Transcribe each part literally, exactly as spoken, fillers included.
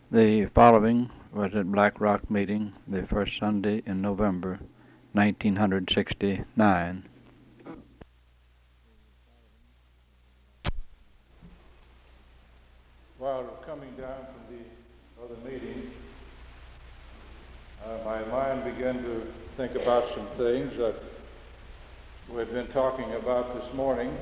The following was at Black Rock Meeting, the first Sunday in November, nineteen sixty-nine. While coming down from the other meeting, uh, my mind began to think about some things that we've been talking about this morning,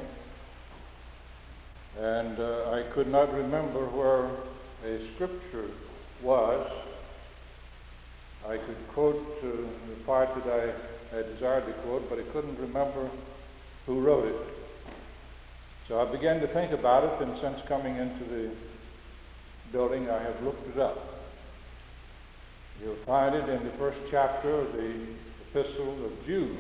and uh, I could not remember where a scripture was. I could quote uh, the part that I had desired to quote, but I couldn't remember who wrote it. So I began to think about it, and since coming into the building, I have looked it up. You'll find it in the first chapter of the Epistle of Jude.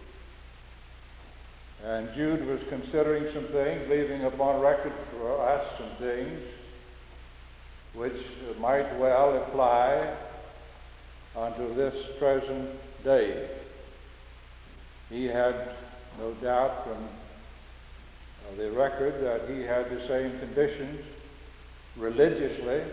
And Jude was considering some things, leaving upon record for us some things which might well apply unto this present day. He had no doubt from uh, the record that he had the same conditions religiously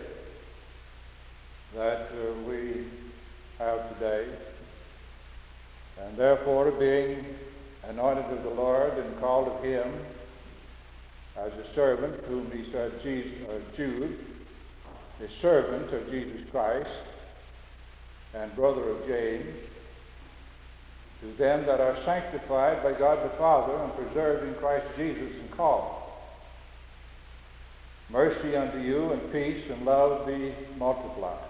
that uh, we have today, and therefore being anointed of the Lord and called of him as a servant, whom he said Jesus, uh, Jude, a servant of Jesus Christ and brother of James, to them that are sanctified by God the Father and preserved in Christ Jesus and called. Mercy unto you and peace and love be multiplied.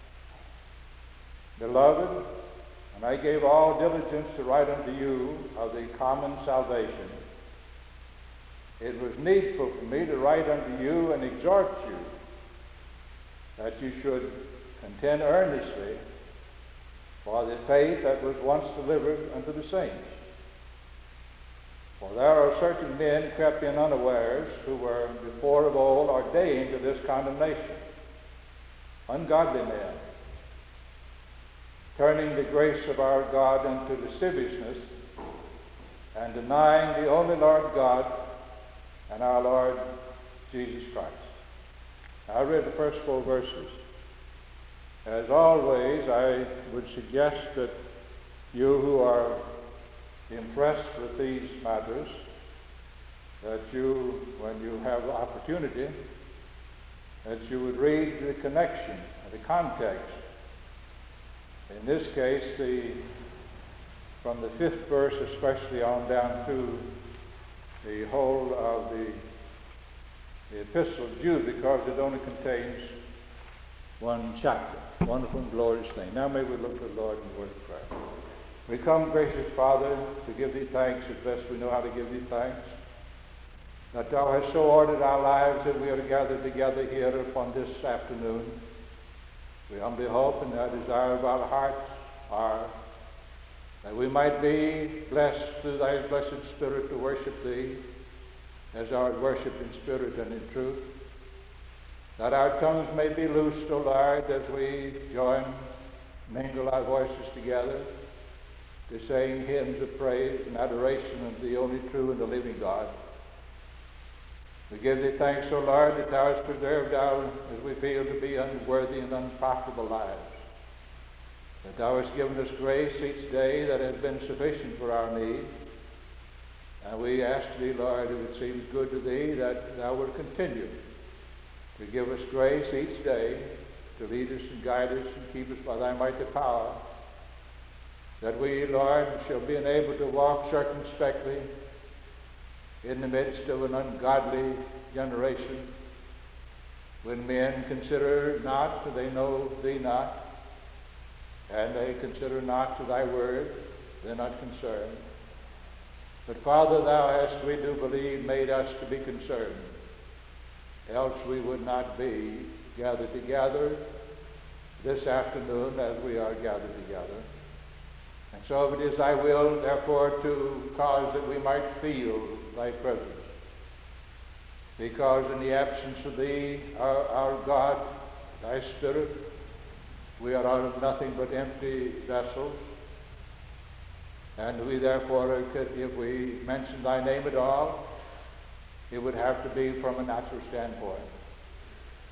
Beloved, and I gave all diligence to write unto you of the common salvation. It was needful for me to write unto you and exhort you that you should contend earnestly for the faith that was once delivered unto the saints. For there are certain men crept in unawares, who were before of old ordained to this condemnation, ungodly men, turning the grace of our God into lasciviousness, and denying the only Lord God and our Lord Jesus Christ. I read the first four verses. As always, I would suggest that you who are impressed with these matters, that you, when you have the opportunity, that you would read the connection, the context. In this case, the from the fifth verse especially on down to the whole of the, the Epistle of Jude, because it only contains one chapter. Wonderful and glorious thing. Now may we look to the Lord in the word of prayer. We come, gracious Father, to give thee thanks as best we know how to give thee thanks, that thou hast so ordered our lives that we are gathered together here upon this afternoon. We humbly hope, and our desire of our hearts are that we might be blessed through thy blessed Spirit to worship thee as thou art worshipped in spirit and in truth, that our tongues may be loosed, O Lord, as we join, mingle our voices together, to sing hymns of praise and adoration of the only true and the living God. We give thee thanks, O Lord, that thou hast preserved our, as we feel to be, unworthy and unprofitable lives, that thou hast given us grace each day that has been sufficient for our need. And we ask thee, Lord, if it seems good to thee, that thou wilt continue to give us grace each day, to lead us and guide us and keep us by thy mighty power, that we, Lord, shall be enabled to walk circumspectly in the midst of an ungodly generation, when men consider not that they know thee not, and they consider not to thy word, they're not concerned. But Father, thou hast, we do believe, made us to be concerned, else we would not be gathered together this afternoon as we are gathered together. And so if it is thy will, therefore, to cause that we might feel thy presence, because in the absence of thee, our, our God, thy Spirit, we are out of nothing but empty vessels. And we therefore, if we mention thy name at all, it would have to be from a natural standpoint.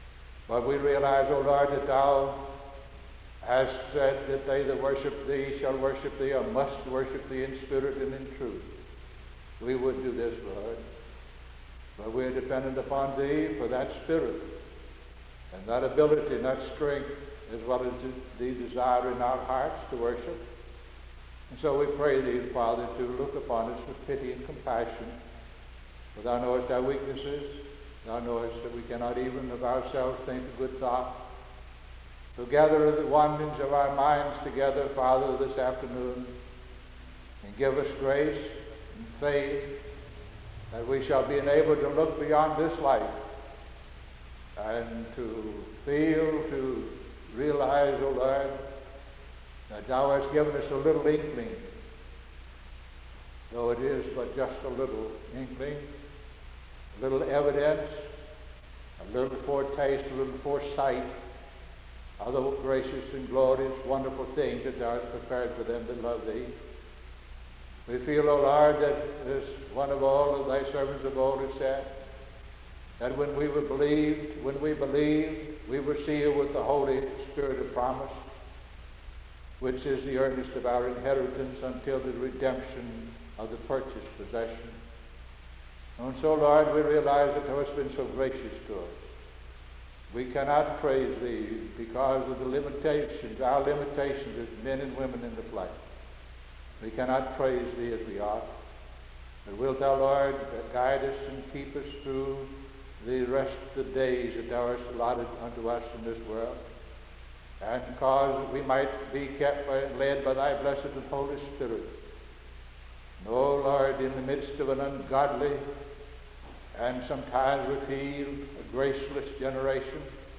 But we realize, O Lord, that thou hast said that they that worship thee shall worship thee, or must worship thee in spirit and in truth. We would do this, Lord. But we're dependent upon thee for that spirit and that ability and that strength, as well as the desire in our hearts to worship. And so we pray thee, Father, to look upon us with pity and compassion. For thou knowest our weaknesses. Thou knowest that we cannot even of ourselves think a good thought. So gather the wanderings of our minds together, Father, this afternoon, and give us grace and faith that we shall be enabled to look beyond this life and to feel, to realize, O Lord, that thou hast given us a little inkling, though it is but just a little inkling, a little evidence, a little foretaste, a little foresight of the gracious and glorious, wonderful things that thou hast prepared for them that love thee. We feel, O Lord, that as one of all of thy servants of old has said, that when we were believed, when we believed, we were sealed with the Holy Spirit of promise, which is the earnest of our inheritance until the redemption of the purchased possession. And so, Lord, we realize that thou hast been so gracious to us. We cannot praise thee because of the limitations, our limitations as men and women in the flesh. We cannot praise thee as we ought. But wilt thou, Lord, guide us and keep us through the rest of the days that thou hast allotted unto us in this world, and cause that we might be kept by, led by thy blessed and Holy Spirit. And, O Lord, in the midst of an ungodly and sometimes we feel a graceless generation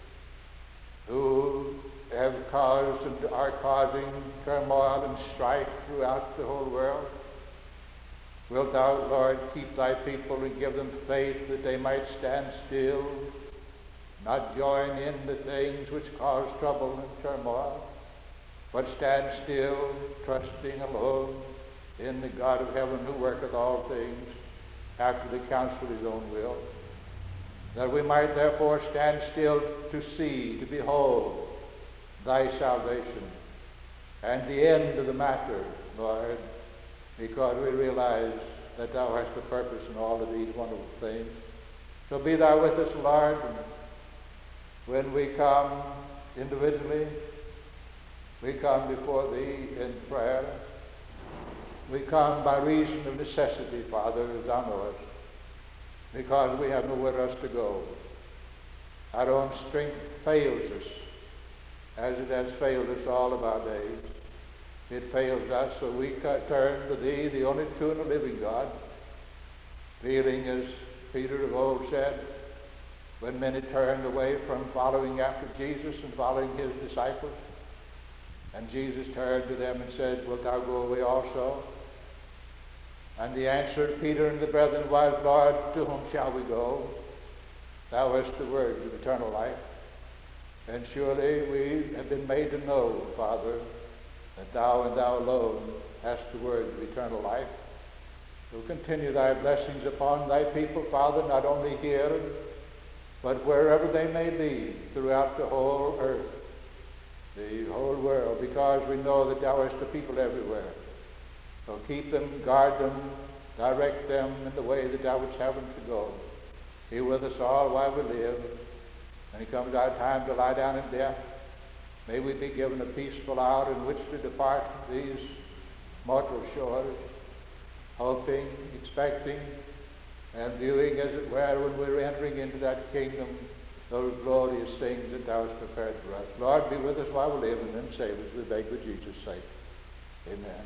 who have caused and are causing turmoil and strife throughout the whole world, wilt thou, Lord, keep thy people and give them faith that they might stand still, not join in the things which cause trouble and turmoil, but stand still, trusting alone in the God of heaven who worketh all things after the counsel of his own will, that we might therefore stand still to see, to behold thy salvation and the end of the matter, Lord, because we realize that thou hast a purpose in all of these wonderful things. So be thou with us, Lord, and when we come individually, we come before thee in prayer. We come by reason of necessity, Father, as thou knowest, because we have nowhere else to go. Our own strength fails us, as it has failed us all of our days. It fails us, so we turn to thee, the only true and living God, feeling, as Peter of old said, when many turned away from following after Jesus and following his disciples, and Jesus turned to them and said, wilt thou go away also? And the answer of Peter and the brethren was, Lord, to whom shall we go? Thou hast the words of eternal life. And surely we have been made to know, Father, that thou and thou alone hast the words of eternal life. So continue thy blessings upon thy people, Father, not only here, but wherever they may be throughout the whole earth, the whole world, because we know that thou hast the people everywhere. So keep them, guard them, direct them in the way that thou wouldst have them to go. Be with us all while we live. When it comes our time to lie down in death, may we be given a peaceful hour in which to depart these mortal shores, hoping, expecting, and viewing, as it were, when we're entering into that kingdom, those glorious things that thou hast prepared for us. Lord, be with us while we live, and then save us, we beg for Jesus' sake. Amen.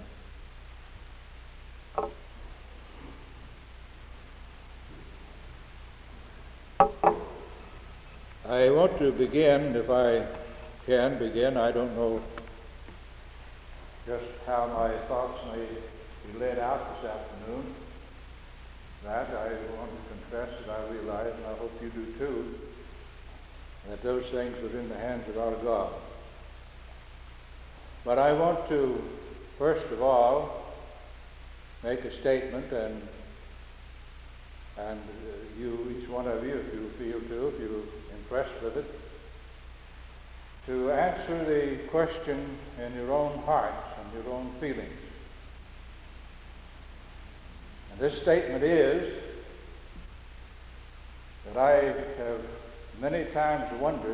I want to begin, if I can begin, I don't know just how my thoughts may be laid out this afternoon. That I want to confess that I realize, and I hope you do too, that those things are in the hands of our God. But I want to, first of all, make a statement, and and uh, you, each one of you, if you feel to, if you're impressed with it, to answer the question in your own hearts and your own feelings. And this statement is that I have many times wondered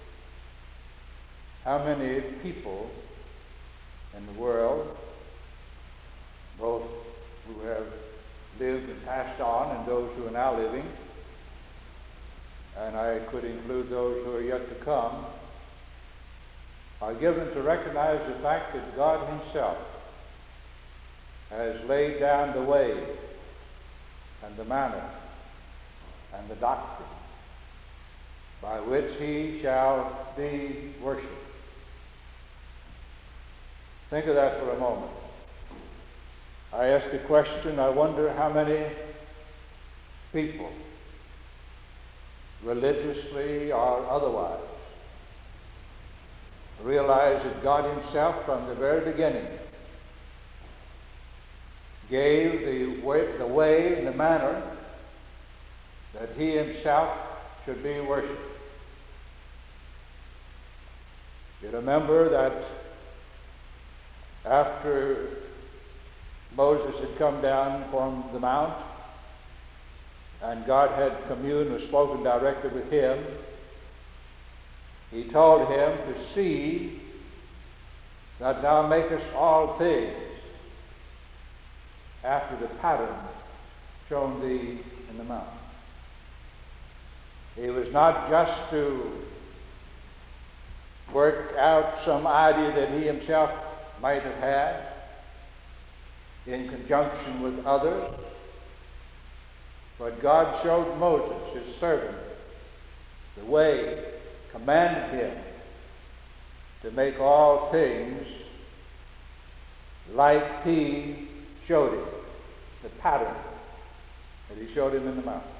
how many people in the world, both who have lived and passed on and those who are now living, and I could include those who are yet to come, are given to recognize the fact that God himself has laid down the way and the manner and the doctrine by which he shall be worshipped. Think of that for a moment. I ask the question, I wonder how many people, religiously or otherwise, realize that God himself from the very beginning gave the way, the way and the manner that he himself should be worshipped. You remember that after Moses had come down from the mount and God had communed or spoken directly with him, he told him to see that thou makest all things after the pattern shown thee in the mount. He was not just to work out some idea that he himself might have had in conjunction with others, but God showed Moses, his servant, the way, commanded him to make all things like he showed him, the pattern that he showed him in the mountain.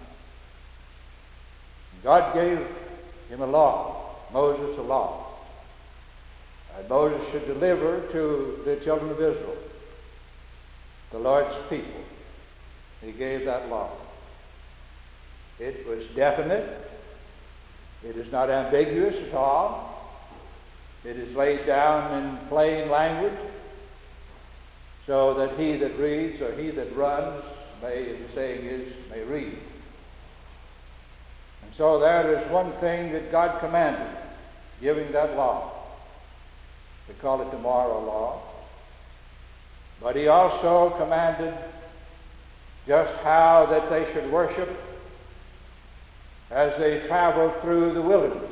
God gave him a law, Moses a law, and Moses should deliver to the children of Israel, the Lord's people. He gave that law. It was definite. It is not ambiguous at all. It is laid down in plain language so that he that reads or he that runs may, as the saying is, may read. And so there is one thing that God commanded, giving that law. We call it the moral law. But he also commanded just how that they should worship as they traveled through the wilderness.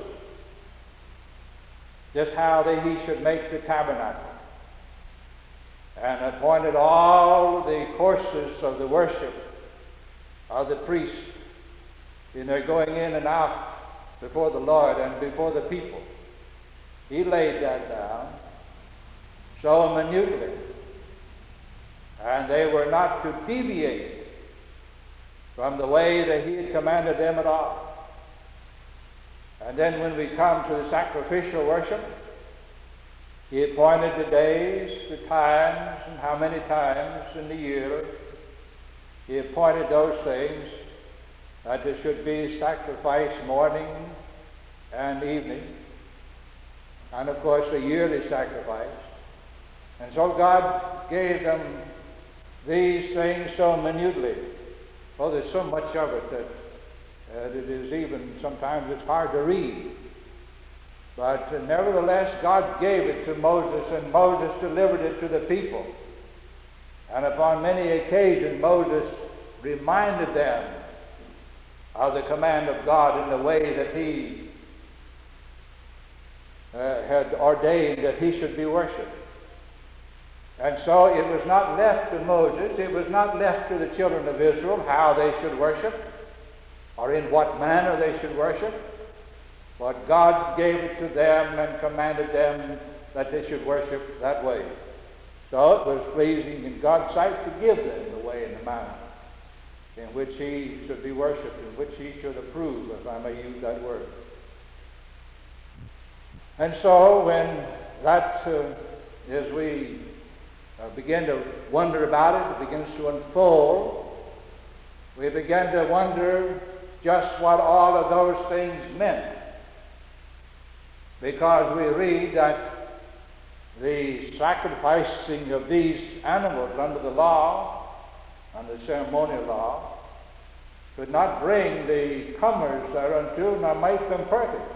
Just how they, he should make the tabernacle. And appointed all the courses of the worship of the priests in their going in and out before the Lord and before the people. He laid that down so minutely. And they were not to deviate from the way that he had commanded them at all. And then when we come to the sacrificial worship, he appointed the days, the times, and how many times in the year. He appointed those things that there should be sacrifice morning and evening, and of course a yearly sacrifice. And so God gave them these things so minutely. Oh, there's so much of it that uh, it is even, sometimes it's hard to read. But uh, nevertheless, God gave it to Moses, and Moses delivered it to the people. And upon many occasions, Moses reminded them of the command of God in the way that he uh, had ordained that he should be worshipped. And so it was not left to Moses, it was not left to the children of Israel how they should worship or in what manner they should worship, but God gave it to them and commanded them that they should worship that way. So it was pleasing in God's sight to give them the way and the manner in which he should be worshipped, in which he should approve, if I may use that word. And so when that, uh, as we uh, begin to wonder about it, it begins to unfold, we begin to wonder just what all of those things meant. because we read that the sacrificing of these animals under the law, under the ceremonial law, could not bring the comers thereunto, nor make them perfect.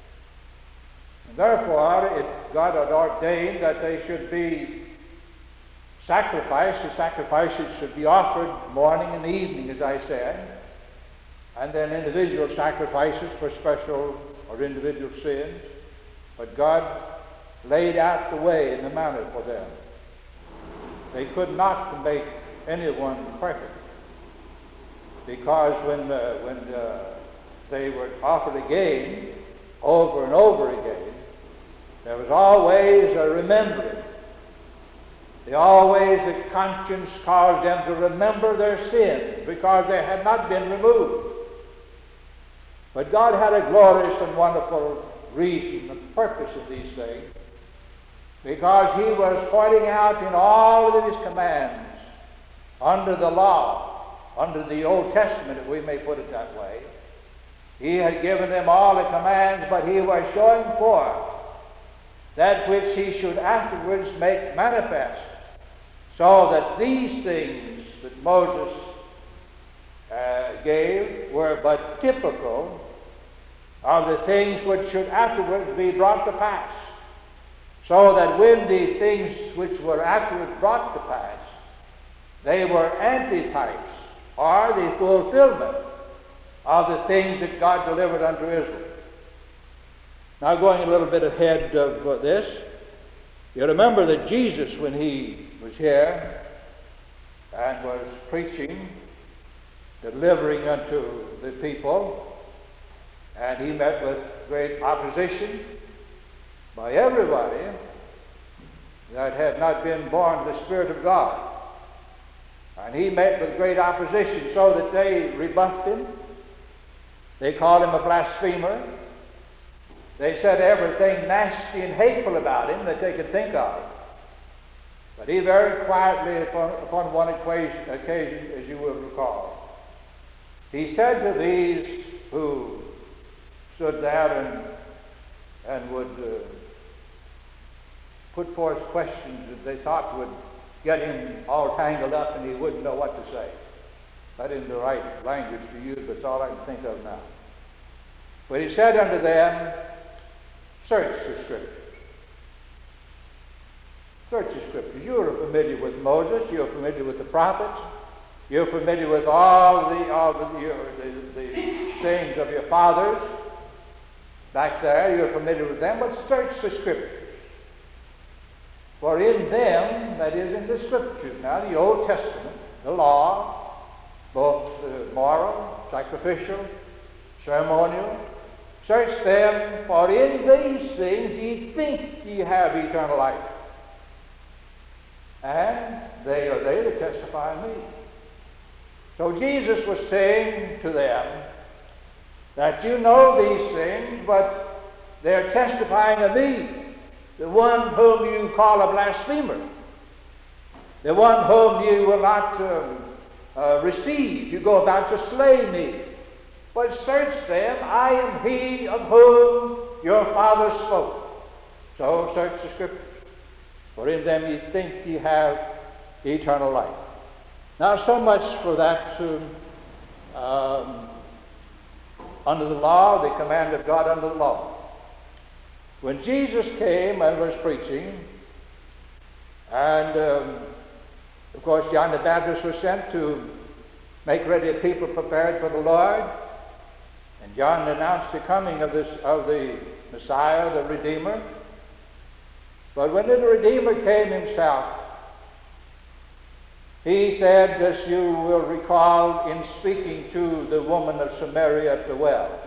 And therefore, it, God had ordained that they should be sacrificed. The sacrifices should be offered morning and evening, as I said, and then individual sacrifices for special or individual sins. But God laid out the way and the manner for them. They could not make anyone perfect, because when uh, when uh, they were offered again, over and over again, there was always a remembering. They always, the conscience caused them to remember their sins, because they had not been removed. But God had a glorious and wonderful reason and purpose in these things, because He was pointing out in all of His commands under the law, under the Old Testament, if we may put it that way. He had given them all the commands, but He was showing forth that which He should afterwards make manifest, so that these things that Moses uh, gave were but typical of the things which should afterwards be brought to pass, so that when the things which were afterwards brought to pass, they were antitypes, or the fulfillment of the things that God delivered unto Israel. Now, going a little bit ahead of uh, this, you remember that Jesus, when He was here and was preaching, delivering unto the people, and He met with great opposition by everybody that had not been born of the Spirit of God. And He met with great opposition, so that they rebuffed Him. They called Him a blasphemer. They said everything nasty and hateful about Him that they could think of. But He very quietly, upon, upon one occasion, occasion, as you will recall, He said to these who stood there and, and would uh, put forth questions that they thought would get Him all tangled up and He wouldn't know what to say. That isn't the right language to use, but it's all I can think of now. But He said unto them, search the Scriptures. Search the Scriptures. You are familiar with Moses. You are familiar with the prophets. You are familiar with all the all the, your, the, the sayings of your fathers back there. You are familiar with them, but search the Scriptures. For in them, that is in the Scriptures now, the Old Testament, the law, both the moral, sacrificial, ceremonial, search them, for in these things ye think ye have eternal life. And they are they that testify of me. So Jesus was saying to them that you know these things, but they're testifying of me, the one whom you call a blasphemer, the one whom you will not um, uh, receive. You go about to slay me. But search them, I am He of whom your father spoke. So search the Scriptures, for in them ye think ye have eternal life. Now, so much for that um, um, under the law, the command of God under the law. When Jesus came and was preaching, and um, of course John the Baptist was sent to make ready a people prepared for the Lord, and John announced the coming of this of the Messiah, the Redeemer. But when the Redeemer came Himself, He said, as you will recall in speaking to the woman of Samaria at the well,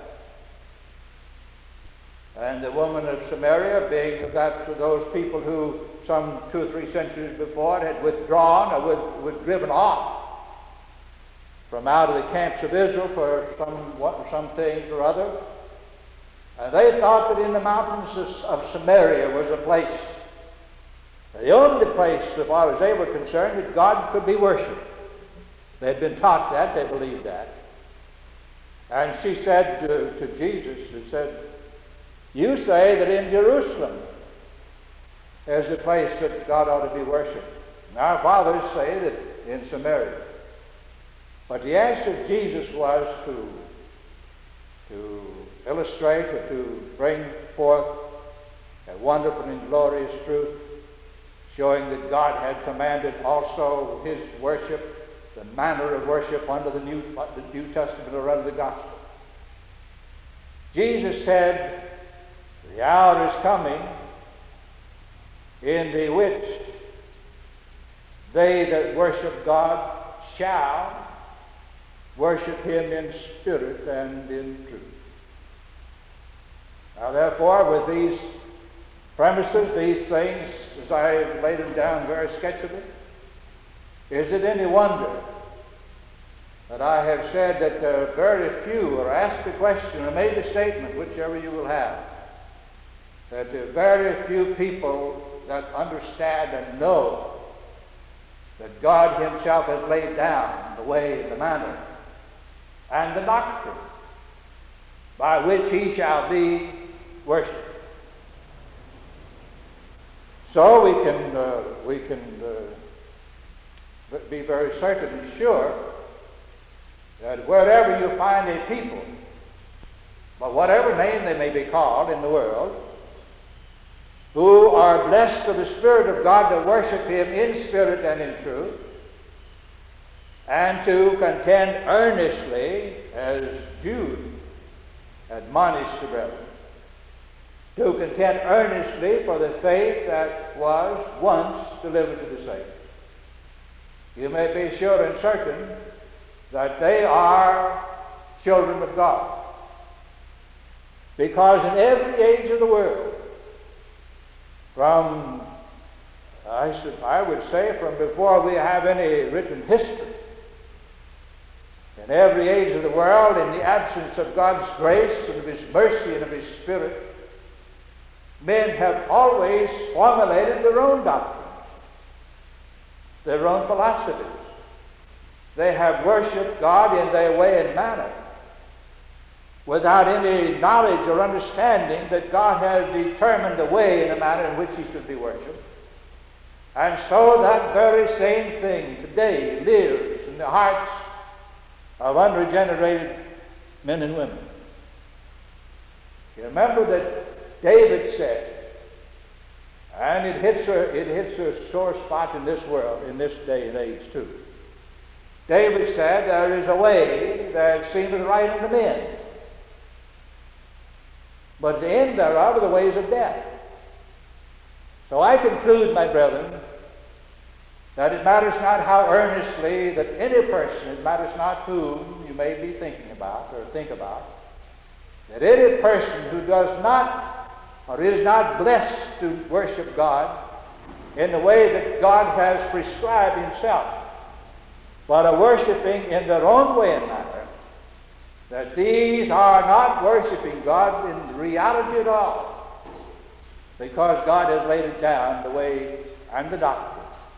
and the woman of Samaria being of that to those people who some two or three centuries before had withdrawn or were, were driven off from out of the camps of Israel for some some things or other. And they thought that in the mountains of, of Samaria was a place, the only place, as far as they were concerned, that God could be worshipped. They had been taught that, they believed that. And she said to, to Jesus, she said, You say that in Jerusalem is the place that God ought to be worshipped. And our fathers say that in Samaria. But the answer of Jesus was to, to illustrate or to bring forth a wonderful and glorious truth, showing that God had commanded also his worship, the manner of worship under the New, the New Testament or under the Gospel. Jesus said, the hour is coming in the which they that worship God shall worship him in spirit and in truth. Now therefore, with these premises, these things, as I have laid them down very sketchily, is it any wonder that I have said that uh, very few, or asked the question, or made the statement, whichever you will have, that uh, very few people that understand and know that God himself has laid down the way, the manner, and the doctrine by which he shall be worshipped. So we can, uh, we can uh, be very certain and sure that wherever you find a people, by whatever name they may be called in the world, who are blessed of the Spirit of God to worship him in spirit and in truth, and to contend earnestly, as Jude admonished the brethren, to contend earnestly for the faith that was once delivered to the saints. You may be sure and certain that they are children of God. Because in every age of the world, from, I, should, I would say, from before we have any written history, in every age of the world, in the absence of God's grace and of his mercy and of his Spirit, men have always formulated their own doctrines, their own philosophies. They have worshipped God in their way and manner, without any knowledge or understanding that God has determined the way and the manner in which he should be worshipped. And so that very same thing today lives in the hearts of unregenerated men and women. You remember that David said, and it hits a, it hits a sore spot in this world, in this day and age too. David said, there is a way that seemeth right unto men, but the end thereof are the ways of death. So I conclude, my brethren, that it matters not how earnestly that any person, it matters not whom you may be thinking about or think about, that any person who does not or is not blessed to worship God in the way that God has prescribed himself, but are worshiping in their own way and manner, that these are not worshiping God in reality at all, because God has laid it down the way and the doctrine.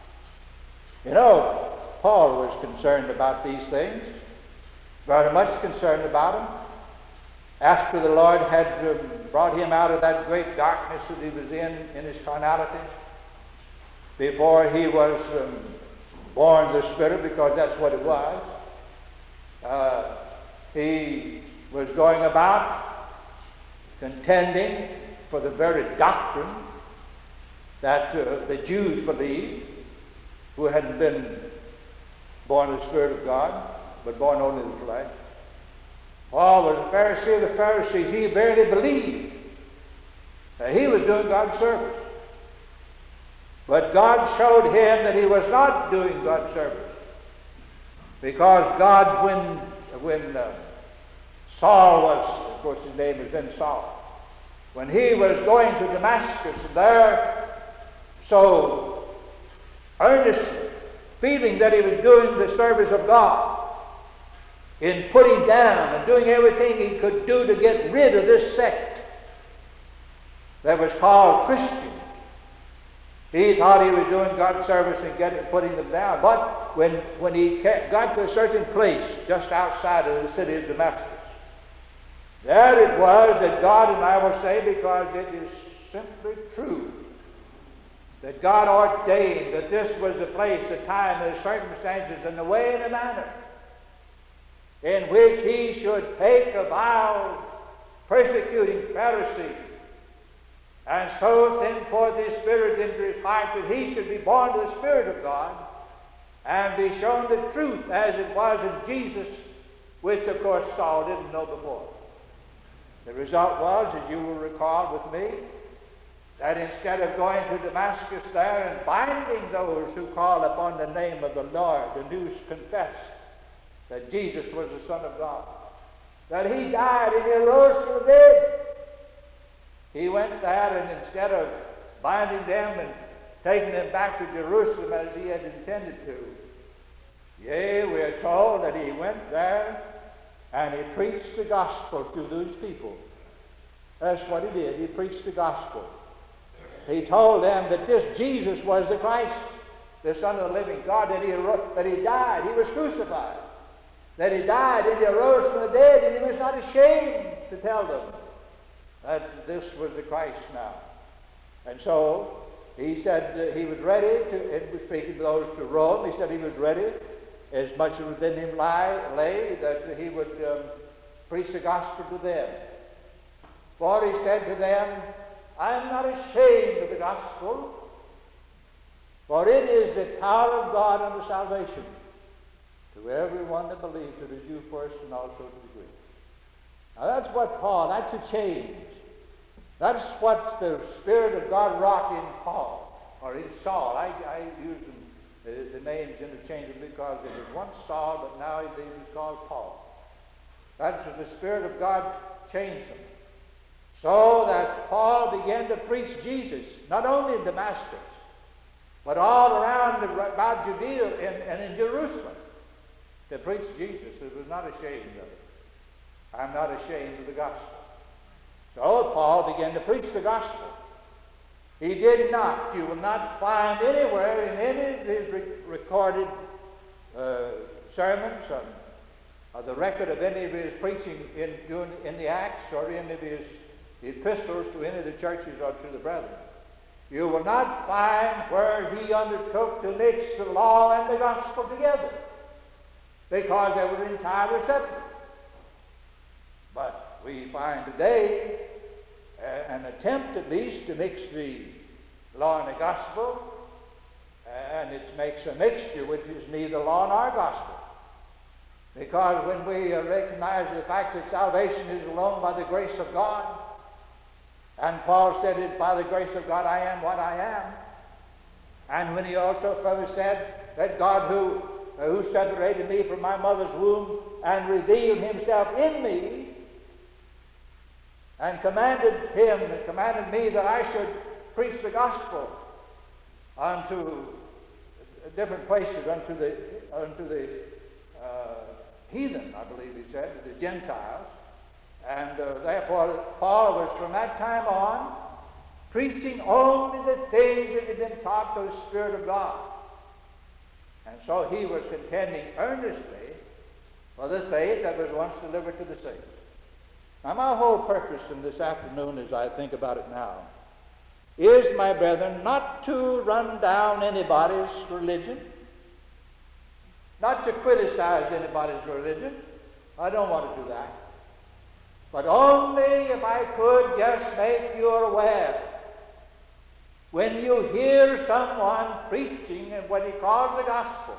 You know, Paul was concerned about these things, very much concerned about them. After the Lord had uh, brought him out of that great darkness that he was in, in his carnality, before he was um, born of the Spirit, because that's what it was, uh, he was going about contending for the very doctrine that uh, the Jews believed, who hadn't been born of the Spirit of God, but born only of the flesh. Paul was a Pharisee of the Pharisees. He verily believed that he was doing God's service. But God showed him that he was not doing God's service. Because God, when, when uh, Saul was, of course his name is then Saul, when he was going to Damascus, and there so earnestly feeling that he was doing the service of God, in putting down and doing everything he could do to get rid of this sect that was called Christian. He thought he was doing God's service and getting, putting them down. But when, when he got to a certain place just outside of the city of Damascus, There it was that God, and I will say because it is simply true, that God ordained that this was the place, the time, the circumstances, and the way and the manner in which he should take a vile, persecuting Pharisee and so send forth his Spirit into his heart that he should be born to the Spirit of God and be shown the truth as it was in Jesus, which of course Saul didn't know before. The result was, as you will recall with me, that instead of going to Damascus there and binding those who call upon the name of the Lord and who confess that Jesus was the Son of God, that he died and he arose from the dead, he went there and instead of binding them and taking them back to Jerusalem as he had intended to, yea, we are told that he went there and he preached the gospel to those people. That's what he did. He preached the gospel. He told them that this Jesus was the Christ, the Son of the living God, that he, arose, that he died, he was crucified, that he died and he arose from the dead, and he was not ashamed to tell them that this was the Christ now. And so he said that he was ready to, and was speaking to those to Rome, he said he was ready, as much as within him lay, lay that he would um, preach the gospel to them. For he said to them, I am not ashamed of the gospel, for it is the power of God unto salvation to everyone that believes, to the Jew first and also to the Greek. Now that's what Paul, that's a change. That's what the Spirit of God wrought in Paul, or in Saul. I, I use them, the, the names interchangeably because it was once Saul, but now he was called Paul. That's what the Spirit of God changed him. So that Paul began to preach Jesus, not only in Damascus, but all around about Judea and, and in Jerusalem, to preach Jesus. He was not ashamed of it. I'm not ashamed of the gospel. So Paul began to preach the gospel. He did not, you will not find anywhere in any of his re- recorded uh, sermons or, or the record of any of his preaching in, doing, in the Acts or any of his epistles to any of the churches or to the brethren. You will not find where he undertook to mix the law and the gospel together, because they were entirely separate. But we find today uh, an attempt at least to mix the law and the gospel, and it makes a mixture which is neither law nor gospel. Because when we uh, recognize the fact that salvation is alone by the grace of God, and Paul said it, by the grace of God I am what I am. And when he also further said that God who, uh, who separated me from my mother's womb and revealed himself in me and commanded him, and commanded me that I should preach the gospel unto different places, unto the, unto the uh, heathen, I believe he said, the Gentiles. And uh, therefore, Paul was from that time on preaching only the things that had been taught by the Spirit of God. And so he was contending earnestly for the faith that was once delivered to the saints. Now, my whole purpose in this afternoon, as I think about it now, is, my brethren, not to run down anybody's religion, not to criticize anybody's religion. I don't want to do that. But only if I could just make you aware, when you hear someone preaching in what he calls the gospel,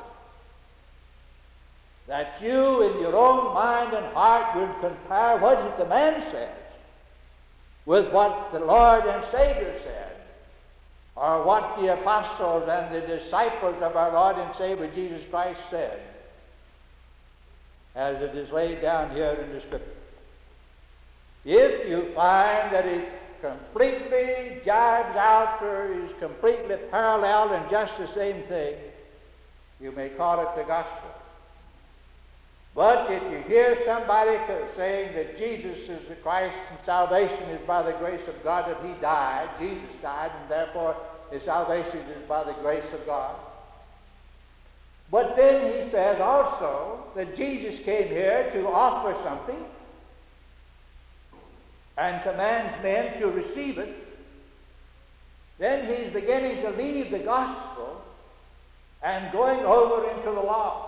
that you in your own mind and heart will compare what the man says with what the Lord and Savior said, or what the apostles and the disciples of our Lord and Savior Jesus Christ said, as it is laid down here in the Scripture. If you find that it completely jibes out or is completely parallel and just the same thing, you may call it the gospel. But if you hear somebody saying that Jesus is the Christ and salvation is by the grace of God, that he died, Jesus died, and therefore his salvation is by the grace of God. But then he says also that Jesus came here to offer something, and commands men to receive it, then he's beginning to leave the gospel and going over into the law.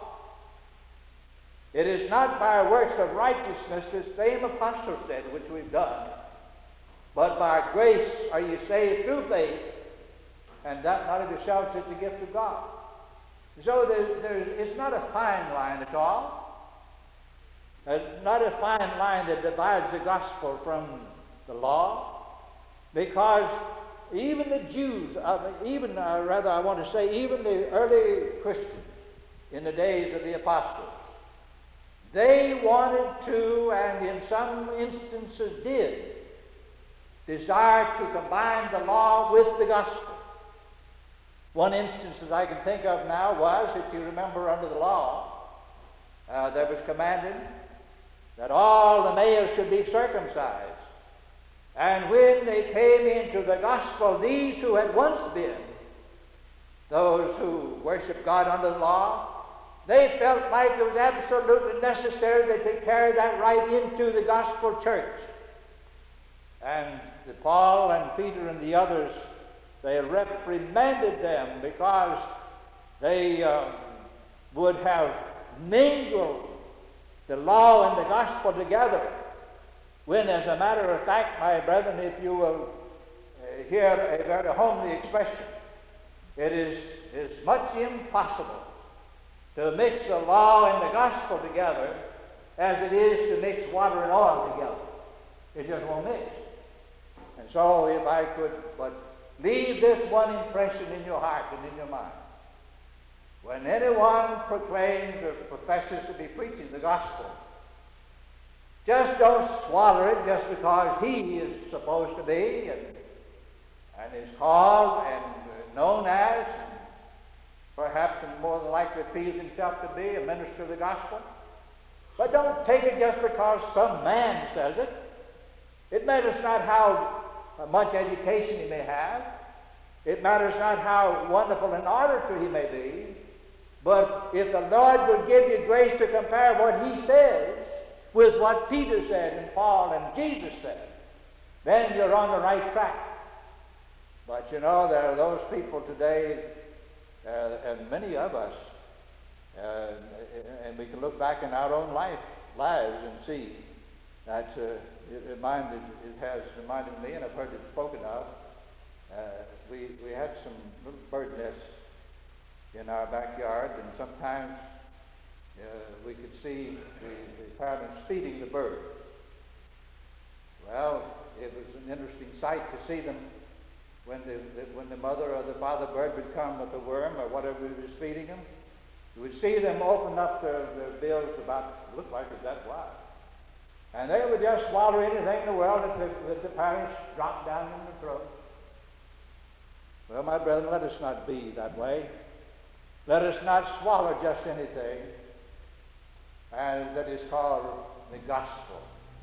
It is not by works of righteousness, the same apostle said, which we've done, but by grace are you saved through faith, and that not of yourselves, it's a gift of God. So there, there, it's not a fine line at all. Uh, not a fine line that divides the gospel from the law, because even the Jews, uh, even uh, rather I want to say even the early Christians in the days of the apostles, they wanted to, and in some instances did, desire to combine the law with the gospel. One instance that I can think of now was, if you remember under the law, uh, there was commanded that all the males should be circumcised. And when they came into the gospel, these who had once been those who worshiped God under the law, they felt like it was absolutely necessary that they carry that right into the gospel church. And the Paul and Peter and the others, they reprimanded them because they uh, would have mingled the law and the gospel together, when, as a matter of fact, my brethren, if you will uh, hear a very homely expression, it is, is much impossible to mix the law and the gospel together as it is to mix water and oil together. It just won't mix. And so if I could but leave this one impression in your heart and in your mind, when anyone proclaims or professes to be preaching the gospel, just don't swallow it just because he is supposed to be and, and is called and known as, and perhaps and more than likely feels himself to be a minister of the gospel. But don't take it just because some man says it. It matters not how much education he may have. It matters not how wonderful an orator he may be. But if the Lord would give you grace to compare what he says with what Peter said and Paul and Jesus said, then you're on the right track. But you know, there are those people today, uh, and many of us, uh, and we can look back in our own life, lives and see that uh, it reminded, it has reminded me, and I've heard it spoken of. Uh, we we had some little bird nests in our backyard, and sometimes uh, we could see the, the parents feeding the bird. Well, it was an interesting sight to see them when the, the when the mother or the father bird would come with a worm or whatever he was feeding them. You would see them open up their, their bills about, looked like it was that wide. And they would just swallow anything in the world that the, that the parents dropped down in the throat. Well, my brethren, let us not be that way. Let us not swallow just anything, and that is called the gospel.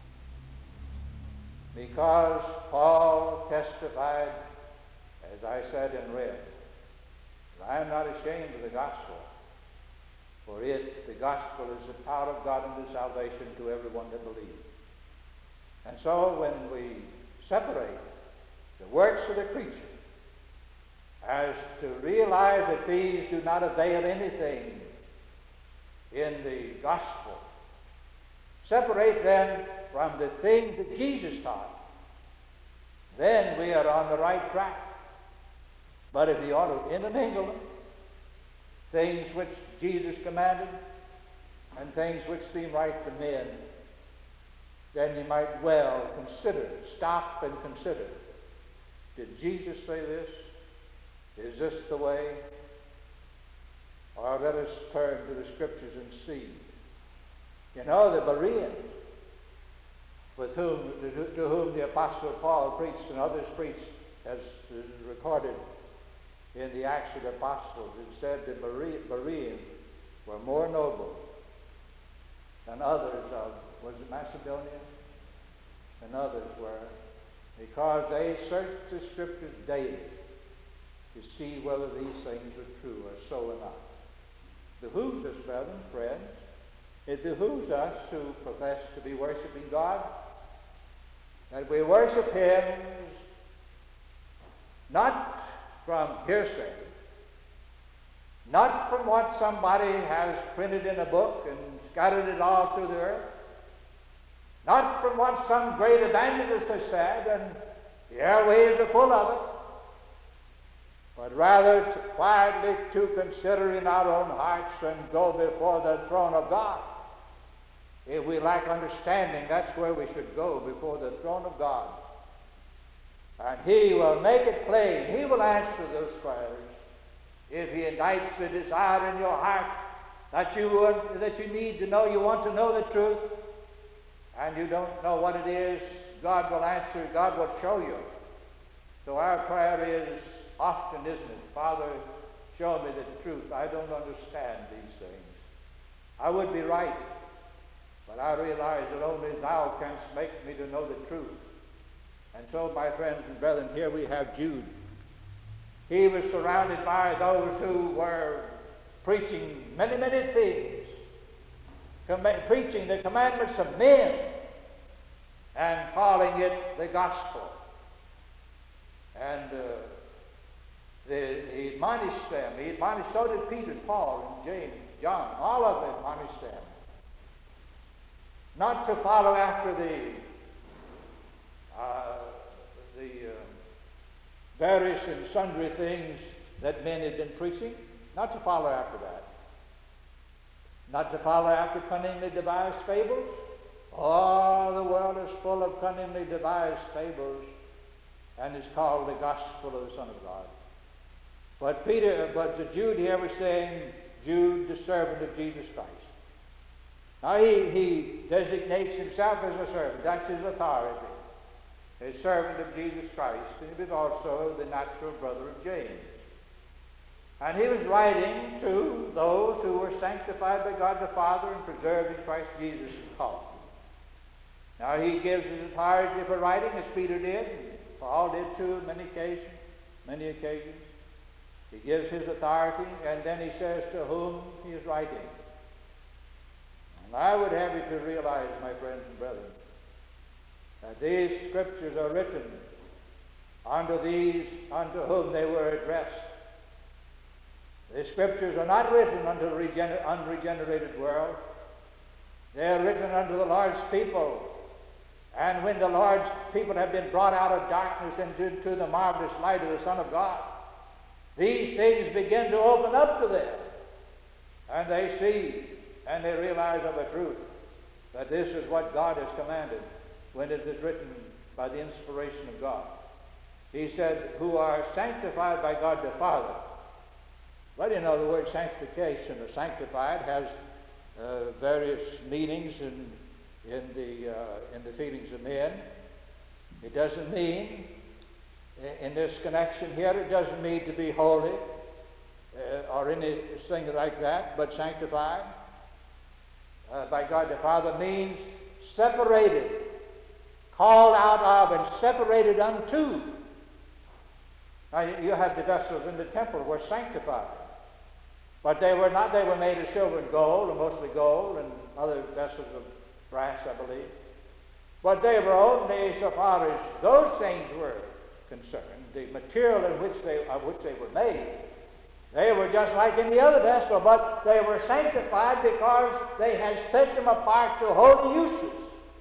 Because Paul testified, as I said and read, I am not ashamed of the gospel, for it, the gospel, is the power of God unto salvation to everyone that believes. And so when we separate the works of the creature, as to realize that these do not avail anything in the gospel, separate them from the things that Jesus taught, then we are on the right track. But if you ought to intermingle them, things which Jesus commanded and things which seem right for men, then you might well consider, stop and consider, did Jesus say this? Is this the way? Or let us turn to the Scriptures and see. You know, the Bereans, with whom, to, to whom the Apostle Paul preached and others preached, as is recorded in the Acts of the Apostles, it said the Bereans were more noble than others of, was it Macedonia? And others were, because they searched the Scriptures daily to see whether these things are true or so or not. It behooves us, brethren, friends, it behooves us who profess to be worshiping God, that we worship hymns not from hearsay, not from what somebody has printed in a book and scattered it all through the earth, not from what some great evangelist has said, and the airways are full of it, but rather to quietly to consider in our own hearts and go before the throne of God. If we lack understanding, that's where we should go, before the throne of God. And he will make it plain. He will answer those prayers. If he ignites the desire in your heart that you, want, that you need to know, you want to know the truth, and you don't know what it is, God will answer, God will show you. So our prayer is often, isn't it? Father, show me the truth. I don't understand these things. I would be right, but I realize that only thou canst make me to know the truth. And so, my friends and brethren, here we have Jude. He was surrounded by those who were preaching many, many things, com- preaching the commandments of men and calling it the gospel. And uh, the, he admonished them. He admonished, so did Peter, Paul, and James, John. All of them admonished them not to follow after the uh, the uh, various and sundry things that men had been preaching, not to follow after that. Not to follow after cunningly devised fables. All the world is full of cunningly devised fables, and is called the gospel of the Son of God. But Peter, but the Jude here was saying, Jude, the servant of Jesus Christ. Now he, he designates himself as a servant. That's his authority. A servant of Jesus Christ, and he was also the natural brother of James. And he was writing to those who were sanctified by God the Father and preserved in Christ Jesus' call. Now he gives his authority for writing, as Peter did, and Paul did too on many occasions, many occasions. He gives his authority, and then he says to whom he is writing. And I would have you to realize, my friends and brethren, that these scriptures are written unto these unto whom they were addressed. The scriptures are not written unto the regener- unregenerated world. They are written unto the Lord's people. And when the Lord's people have been brought out of darkness into to the marvelous light of the Son of God, these things begin to open up to them. And they see and they realize of a truth that this is what God has commanded when it is written by the inspiration of God. He said, who are sanctified by God the Father. But you know, the word sanctification or sanctified has uh, various meanings in, in, the, uh, in the feelings of men. It doesn't mean, in this connection here, it doesn't mean to be holy uh, or anything like that, but sanctified uh, by God the Father means separated, called out of and separated unto. Now you have the vessels in the temple were sanctified, but they were not. They were made of silver and gold, and mostly gold, and other vessels of brass, I believe. But they were only so far as those things were concerned. The material in which they of which they were made, they were just like any other vessel, but they were sanctified because they had set them apart to holy uses.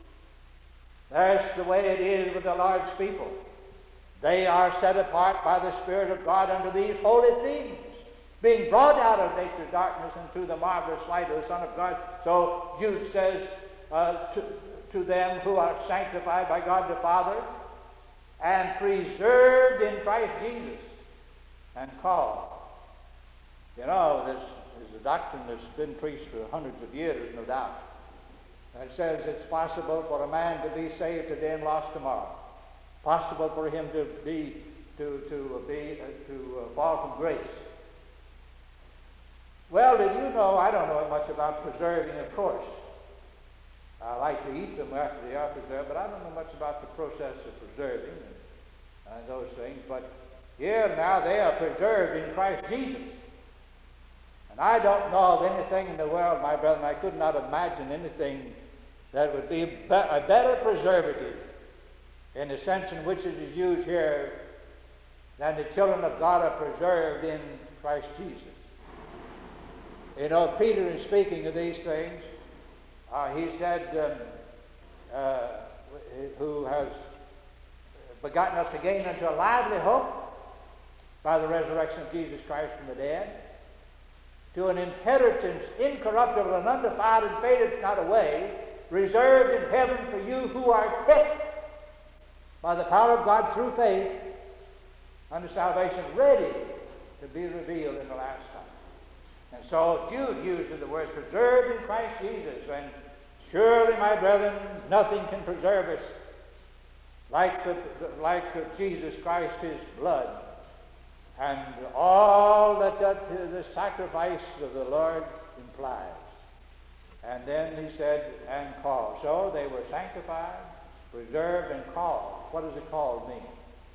That's the way it is with the Lord's people. They are set apart by the Spirit of God unto these holy things, being brought out of nature's darkness into the marvelous light of the Son of God. So Jude says uh, to, to them who are sanctified by God the Father and preserved in Christ Jesus and called. You know, this is a doctrine that's been preached for hundreds of years, no doubt. And it says it's possible for a man to be saved today and lost tomorrow. Possible for him to be to to be uh, to uh, fall from grace. Well, did you know? I don't know much about preserving, of course. I like to eat them after they are preserved, but I don't know much about the process of preserving and, and those things. But here now they are preserved in Christ Jesus. And I don't know of anything in the world, my brethren, I could not imagine anything that would be a better preservative in the sense in which it is used here, then the children of God are preserved in Christ Jesus. You know, Peter, in speaking of these things, uh, he said, um, uh, who has begotten us again unto a lively hope by the resurrection of Jesus Christ from the dead, to an inheritance incorruptible and undefiled and fadeth not away, reserved in heaven for you who are kept by the power of God through faith unto salvation, ready to be revealed in the last time. And so Jude used the word preserved in Christ Jesus, and surely, my brethren, nothing can preserve us like, the, the, like the Jesus Christ, his blood, and all that, that the sacrifice of the Lord implies. And then he said, and called. So they were sanctified, preserved, and called. What does it called mean?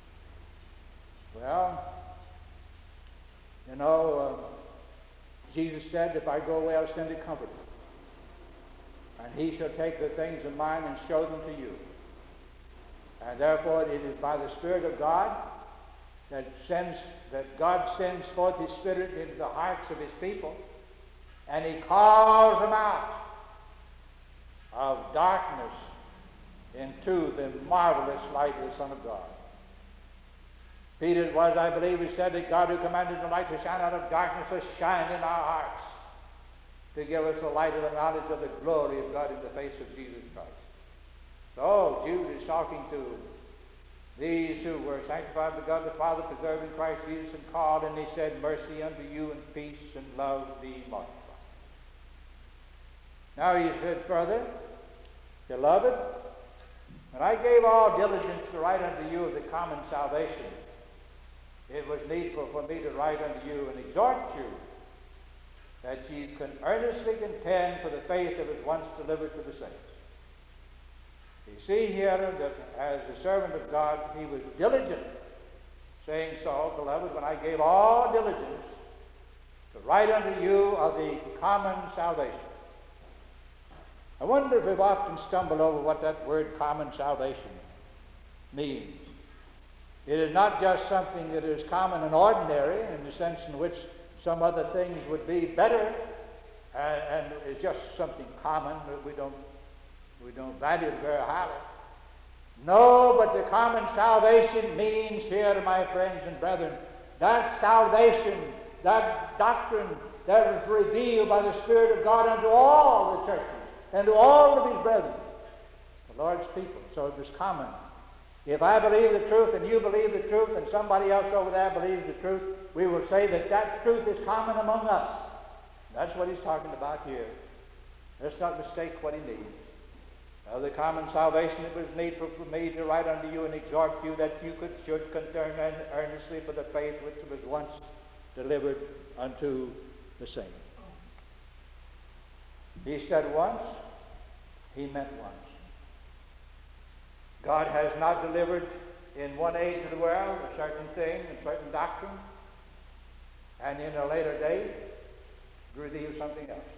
Well, you know, uh, Jesus said, if I go away, I'll send a comforter. And he shall take the things of mine and show them to you. And therefore it is by the Spirit of God that sends that God sends forth his Spirit into the hearts of his people, and he calls them out of darkness into the marvelous light of the Son of God. Peter it was, I believe, who said that God who commanded the light to shine out of darkness has shined in our hearts to give us the light of the knowledge of the glory of God in the face of Jesus Christ. So Jude is talking to these who were sanctified by God the Father, preserved in Christ Jesus, and called, and he said, mercy unto you, and peace, and love be multiplied. Now he said further, beloved, when I gave all diligence to write unto you of the common salvation, it was needful for me to write unto you and exhort you that ye can earnestly contend for the faith that was once delivered to the saints. You see here that as the servant of God, he was diligent, saying so, beloved, when I gave all diligence to write unto you of the common salvation. I wonder if we've often stumbled over what that word common salvation means. It is not just something that is common and ordinary in the sense in which some other things would be better, and, and it's just something common that we don't we don't value it very highly. No, but the common salvation means here, my friends and brethren, that salvation, that doctrine that was revealed by the Spirit of God unto all the churches and to all of his brethren, the Lord's people. So it was common. If I believe the truth and you believe the truth and somebody else over there believes the truth, we will say that that truth is common among us. That's what he's talking about here. Let's not mistake what he means. Of the common salvation, it was needful for me to write unto you and exhort you that you could, should contend earnestly for the faith which was once delivered unto the saints. He said once, he meant once. God has not delivered in one age of the world a certain thing, a certain doctrine, and in a later day reveal something else.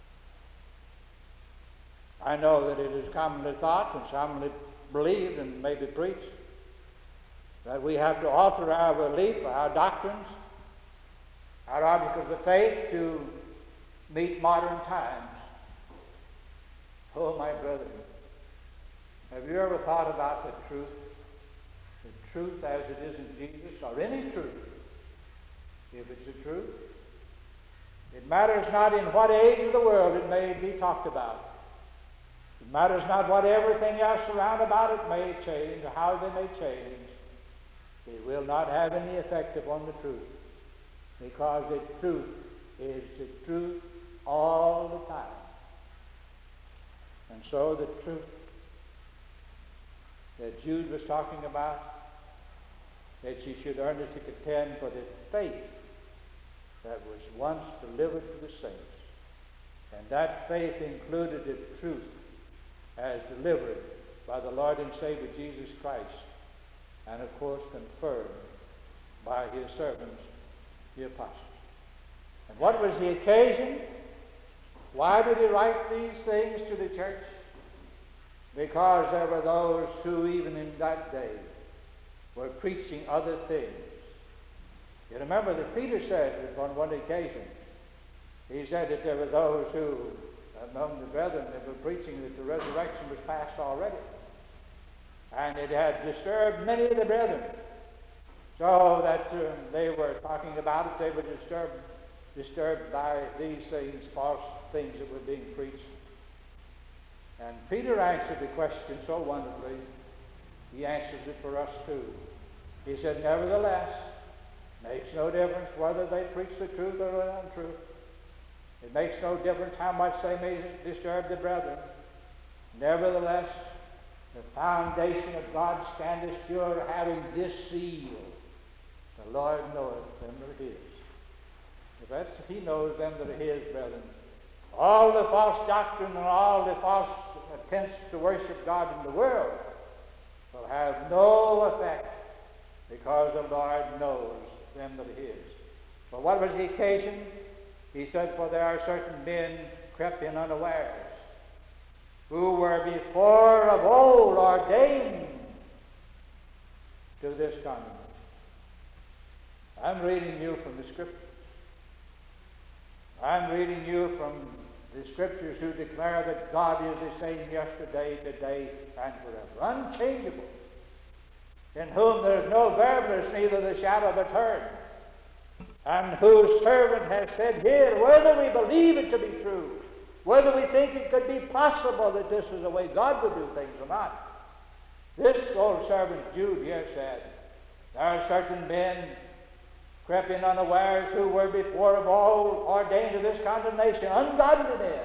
I know that it is commonly thought and commonly believed and maybe preached that we have to alter our belief, our doctrines, our articles of faith to meet modern times. Oh, my brethren, have you ever thought about the truth? The truth as it is in Jesus, or any truth, if it's the truth? It matters not in what age of the world it may be talked about. It matters not what everything else around about it may change, or how they may change. It will not have any effect upon the truth, because the truth is the truth all the time. And so the truth that Jude was talking about, that you should earnestly contend for the faith that was once delivered to the saints. And that faith included the truth as delivered by the Lord and Savior Jesus Christ, and of course confirmed by his servants, the apostles. And what was the occasion? Why did he write these things to the church? because there were those who even in that day were preaching other things. You remember that Peter said on one occasion, he said that there were those who, among the brethren, that were preaching that the resurrection was past already. And it had disturbed many of the brethren, so that um, they were talking about it. They were disturbed, disturbed by these things, false things that were being preached. And Peter answered the question so wonderfully. He answers it for us too. He said, nevertheless, makes no difference whether they preach the truth or the untruth. It makes no difference how much they may disturb the brethren. Nevertheless, the foundation of God standeth sure, having this seal. The Lord knoweth them that are his. If that's, he knows them that are his, brethren. All the false doctrine and all the false attempts to worship God in the world will have no effect, because the Lord knows them that are his. But what was the occasion? He said, for there are certain men crept in unawares, who were before of old ordained to this condemnation. I'm reading you from the Scriptures. I'm reading you from the Scriptures, who declare that God is the same yesterday, today, and forever, unchangeable, in whom there is no variableness, neither the shadow of a turn, and whose servant has said here, whether we believe it to be true, whether we think it could be possible that this is the way God would do things or not. This old servant Jude here said, there are certain men crept in unawares, who were before of all ordained to this condemnation, ungodly men,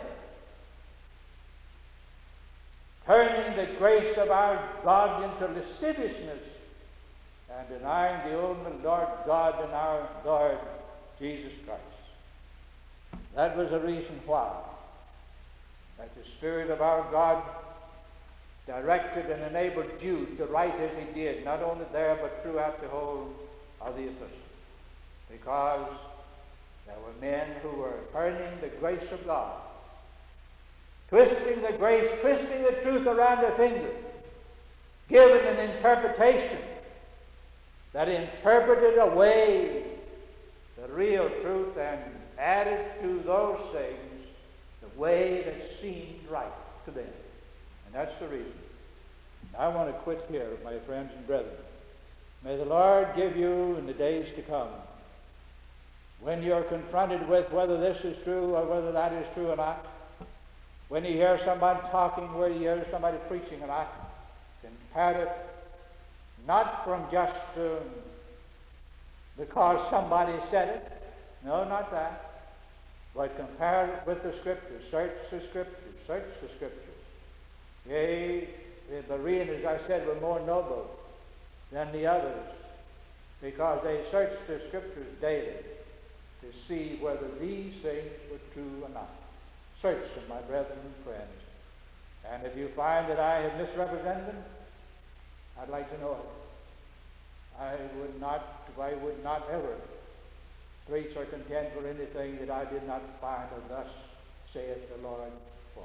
turning the grace of our God into lasciviousness, and denying the only Lord God and our Lord Jesus Christ. That was the reason why that the Spirit of our God directed and enabled Jude to write as he did, not only there but throughout the whole of the epistle. Because there were men who were turning the grace of God, twisting the grace, twisting the truth around their finger, giving an interpretation that interpreted away the real truth and added to those things the way that seemed right to them. And that's the reason. I want to quit here, my friends and brethren. May the Lord give you in the days to come, when you're confronted with whether this is true or whether that is true or not, when you hear somebody talking, whether you hear somebody preaching or not, compare it not from just um, because somebody said it, no, not that, but compare it with the Scriptures. Search the Scriptures, search the Scriptures. Yea, the Bereans, as I said, were more noble than the others, because they searched the Scriptures daily to see whether these things were true or not. Search them, my brethren and friends. And if you find that I have misrepresented them, I'd like to know it. I would not, I would not ever preach or contend for anything that I did not find, or thus saith the Lord for.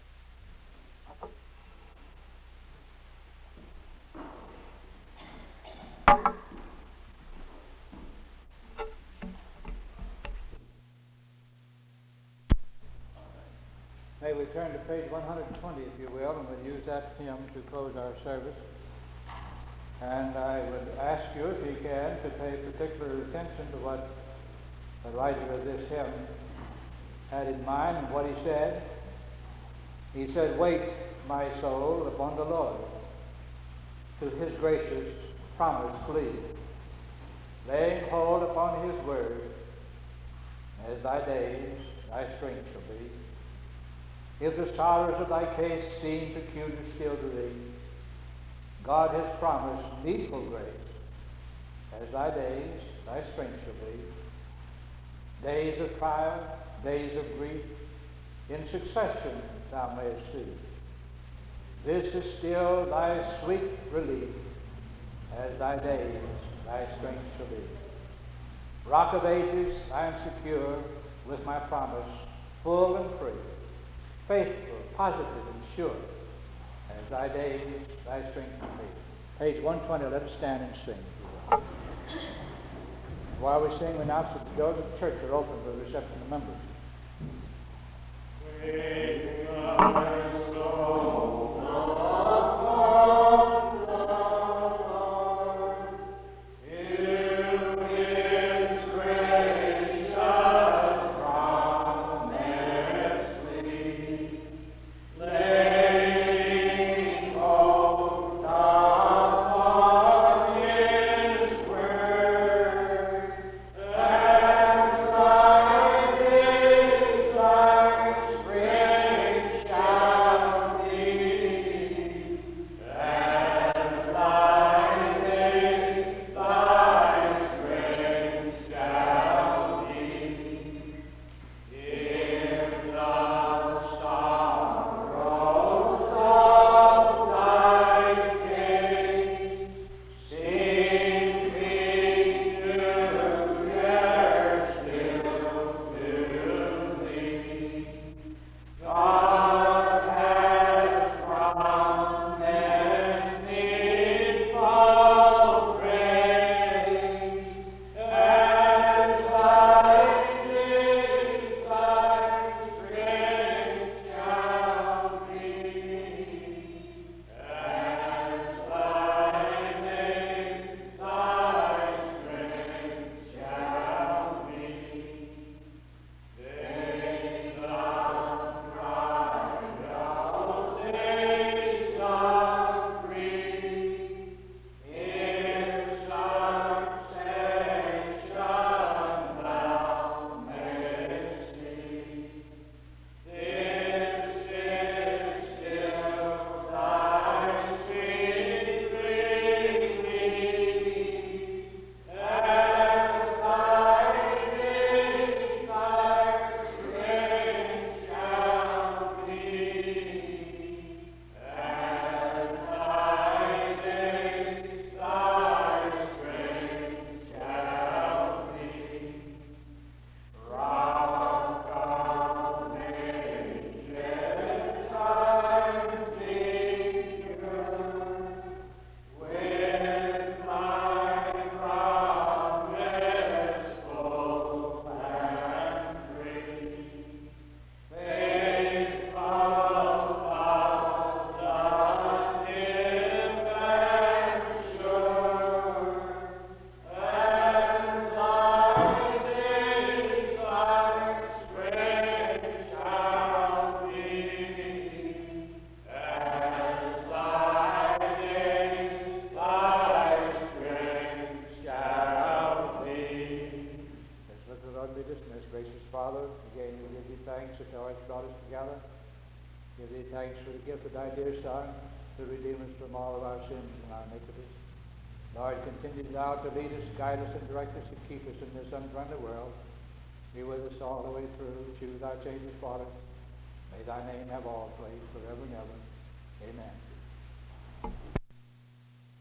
May we turn to page one hundred twenty, if you will, and we'll use that hymn to close our service. And I would ask you, if you can, to pay particular attention to what the writer of this hymn had in mind and what he said. He said, wait, my soul, upon the Lord, to his gracious promise cleave, laying hold upon his word, as thy days, thy strength shall be. If the sorrows of thy case seem peculiar still to thee, God has promised needful grace, as thy days, thy strength shall be. Days of trial, days of grief, in succession thou mayest see. This is still thy sweet relief, as thy days, thy strength shall be. Rock of ages, I am secure with my promise, full and free, faithful, positive, and sure. As thy days, thy strength and faith. Page one twenty, let us stand and sing. While we sing, we announce that the doors of the church are open for the reception of members. Give thee thanks for the gift of thy dear Son, to redeem us from all of our sins and our iniquities. Lord, continue thou to lead us, guide us, and direct us, and keep us in this unfriendly world. Be with us all the way through. Choose our changes for us. May thy name have all praise forever and ever. Amen.